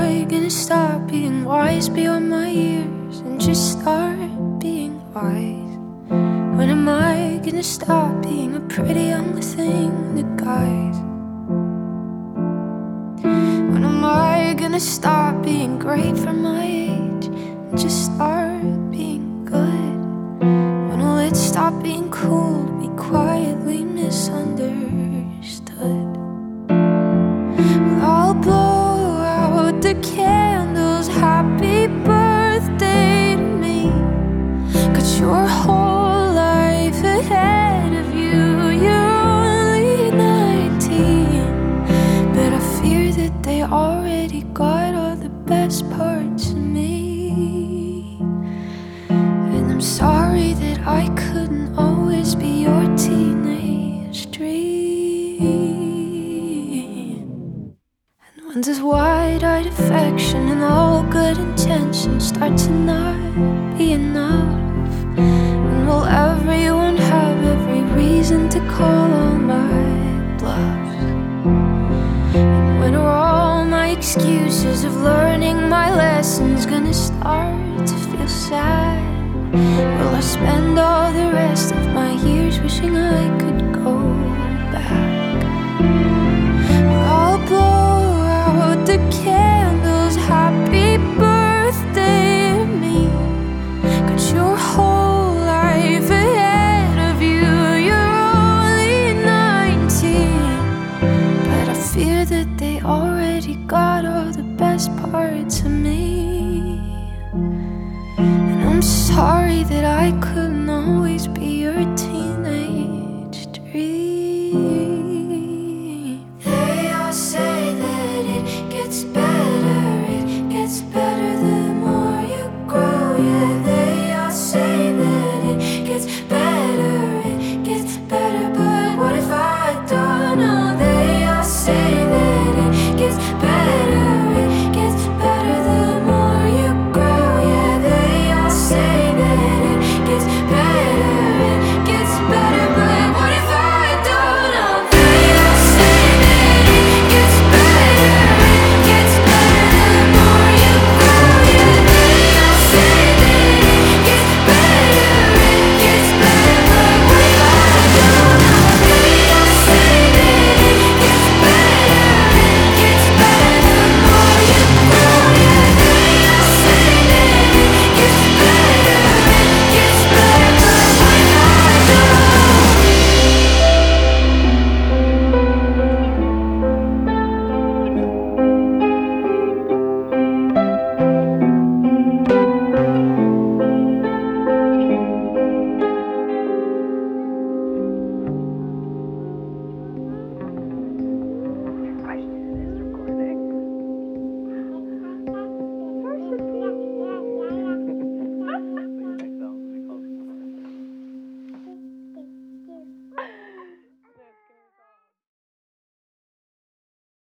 I gonna stop being wise beyond my years and just start being wise? When am I gonna stop being a pretty young thing that guys? When am I gonna stop being great for my age and just start being good? When will it stop being cool to be quietly misunderstood? Well, I'll blow out the candles, happy birthday to me. Got your whole life ahead of you, you're only 19. But I fear that they already got all the best parts of me. And I'm sorry that I couldn't always be your teenage dream. And when this wide-eyed affection and all good intentions start to not be enough, and will everyone have every reason to call all my bluffs? And when are all my excuses of learning my lessons gonna start to feel sad? Will I spend all the rest of my years wishing I could go back? I'll blow out the candles, happy birthday to me. Got your whole life ahead of you, you're only 19. But I fear that they already got all the best parts of me. And I'm sorry that I couldn't always be your teenage dream.